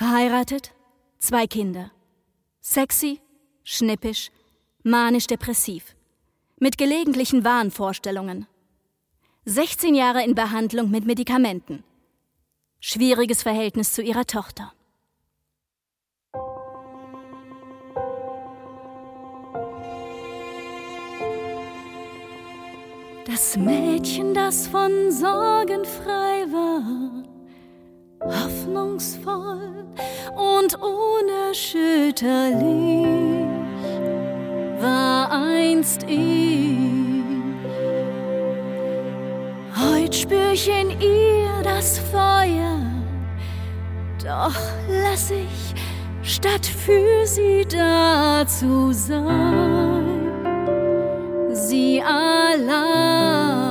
Verheiratet, 2 Kinder. Sexy, schnippisch, manisch-depressiv. Mit gelegentlichen Wahnvorstellungen. 16 Jahre in Behandlung mit Medikamenten. Schwieriges Verhältnis zu ihrer Tochter. Das Mädchen, das von Sorgen frei war, hoffnungsvoll und unerschütterlich, war einst ich. Heut spür ich in ihr das Feuer, doch lass ich, statt für sie da zu sein, sie allein.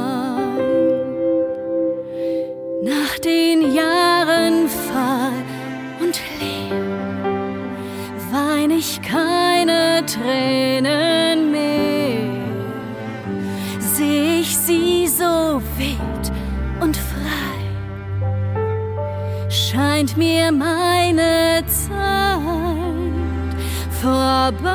Nach den Jahren fahl und leer wein ich keine Tränen mehr. Seh ich sie so wild und frei, scheint mir meine Zeit vorbei.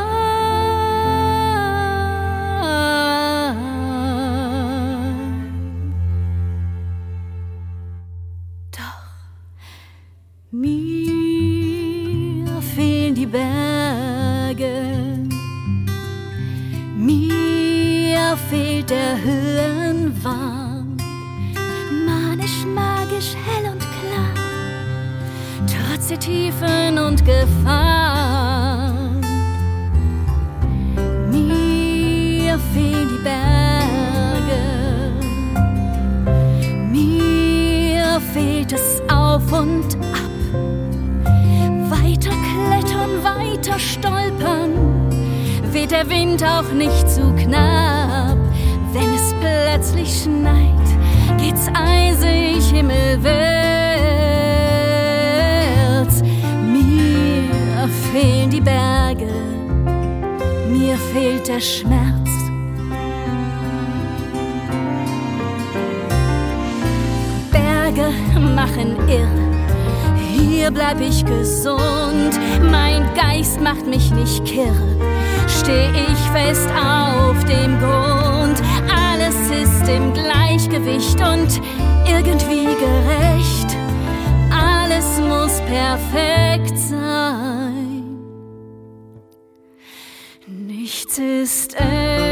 Mir fehlen die Berge, mir fehlt der Höhenwarm, manisch, magisch, hell und klar, trotz der Tiefen und Gefahren. Mir fehlen die Berge, mir fehlt es auf und ab. Weiter klettern, weiter stolpern, weht der Wind auch nicht zu knapp. Wenn es plötzlich schneit, geht's eisig himmelwärts. Mir fehlen die Berge, mir fehlt der Schmerz. Berge machen irr, hier bleib ich gesund, mein Geist macht mich nicht kirr. Steh ich fest auf dem Grund, alles ist im Gleichgewicht und irgendwie gerecht. Alles muss perfekt sein. Nichts ist echt.